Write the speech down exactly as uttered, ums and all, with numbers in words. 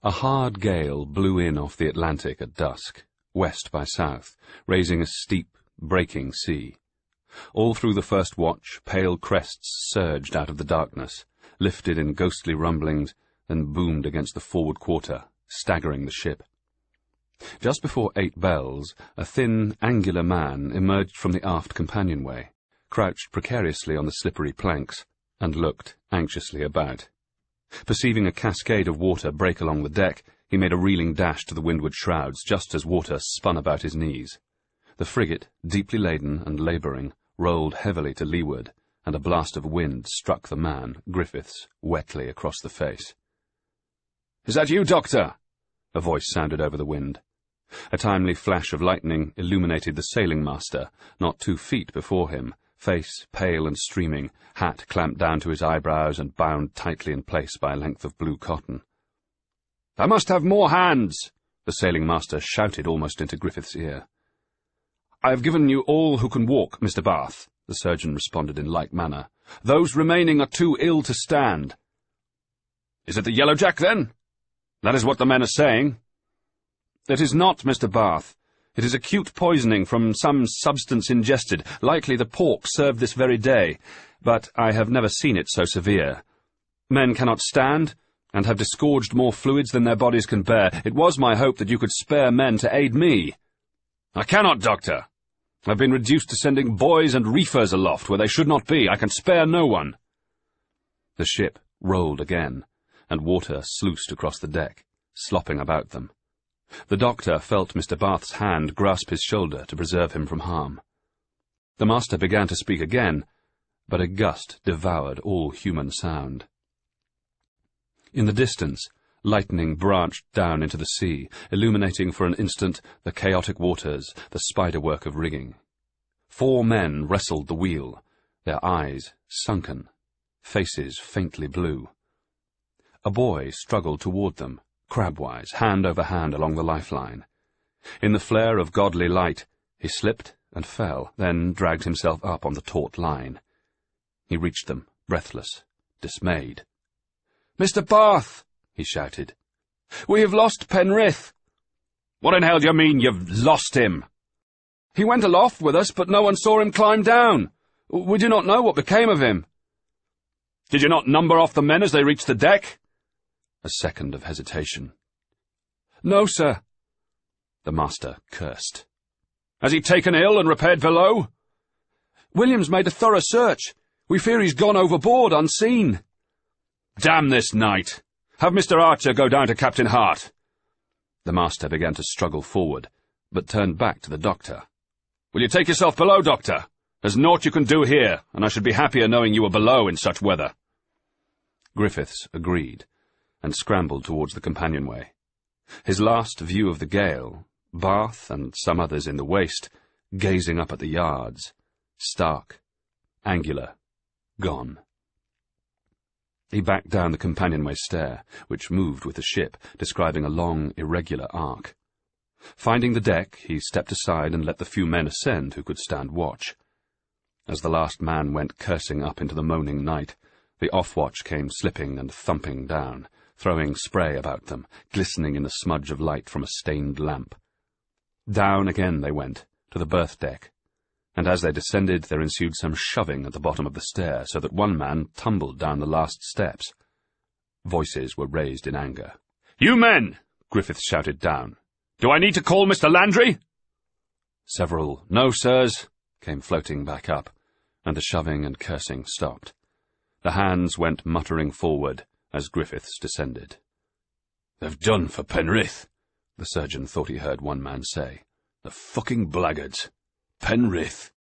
A hard gale blew in off the Atlantic at dusk, west by south, raising a steep, breaking sea. All through the first watch, pale crests surged out of the darkness, lifted in ghostly rumblings, then boomed against the forward quarter, staggering the ship. Just before eight bells, a thin, angular man emerged from the aft companionway, crouched precariously on the slippery planks, and looked anxiously about. Perceiving a cascade of water break along the deck, he made a reeling dash to the windward shrouds just as water spun about his knees. The frigate, deeply laden and labouring, rolled heavily to leeward, and a blast of wind struck the man, Griffiths, wetly across the face. "Is that you, Doctor?" a voice sounded over the wind. A timely flash of lightning illuminated the sailing-master, not two feet before him, face pale and streaming, hat clamped down to his eyebrows and bound tightly in place by a length of blue cotton. "I must have more hands!" the sailing-master shouted almost into Griffith's ear. "I have given you all who can walk, Mister Bath," the surgeon responded in like manner. "Those remaining are too ill to stand." "Is it the Yellow Jack, then? That is what the men are saying." "It is not, Mister Bath. It is acute poisoning from some substance ingested, likely the pork served this very day, but I have never seen it so severe. Men cannot stand, and have disgorged more fluids than their bodies can bear. It was my hope that you could spare men to aid me." "I cannot, Doctor. I've been reduced to sending boys and reefers aloft where they should not be. I can spare no one." The ship rolled again, and water sluiced across the deck, slopping about them. The doctor felt Mister Bath's hand grasp his shoulder to preserve him from harm. The master began to speak again, but a gust devoured all human sound. In the distance, lightning branched down into the sea, illuminating for an instant the chaotic waters, the spiderwork of rigging. Four men wrestled the wheel, their eyes sunken, faces faintly blue. A boy struggled toward them, crabwise, hand over hand along the lifeline. In the flare of godly light, he slipped and fell, then dragged himself up on the taut line. He reached them, breathless, dismayed. "Mister Bath!" he shouted. "We have lost Penrith." "What in hell do you mean, you've lost him?" "He went aloft with us, but no one saw him climb down. We do not know what became of him." "Did you not number off the men as they reached the deck?" A second of hesitation. "No, sir." The master cursed. "Has he taken ill and repaired below?" "Williams made a thorough search. We fear he's gone overboard unseen." "Damn this night! Have Mister Archer go down to Captain Hart." The master began to struggle forward, but turned back to the doctor. "Will you take yourself below, Doctor? There's naught you can do here, and I should be happier knowing you were below in such weather." Griffiths agreed, and scrambled towards the companionway. His last view of the gale, Bath and some others in the waist, gazing up at the yards, stark, angular, gone. He backed down the companionway stair, which moved with the ship, describing a long, irregular arc. Finding the deck, he stepped aside and let the few men ascend who could stand watch. As the last man went cursing up into the moaning night, the off-watch came slipping and thumping down, throwing spray about them, glistening in the smudge of light from a stained lamp. Down again they went, to the berth deck, and as they descended there ensued some shoving at the bottom of the stair, so that one man tumbled down the last steps. Voices were raised in anger. "You men!" Griffiths shouted down. "Do I need to call Mister Landry?" Several "No, sirs," came floating back up, and the shoving and cursing stopped. The hands went muttering forward as Griffiths descended. "They've done for Penrith," the surgeon thought he heard one man say. "The fucking blackguards. Penrith."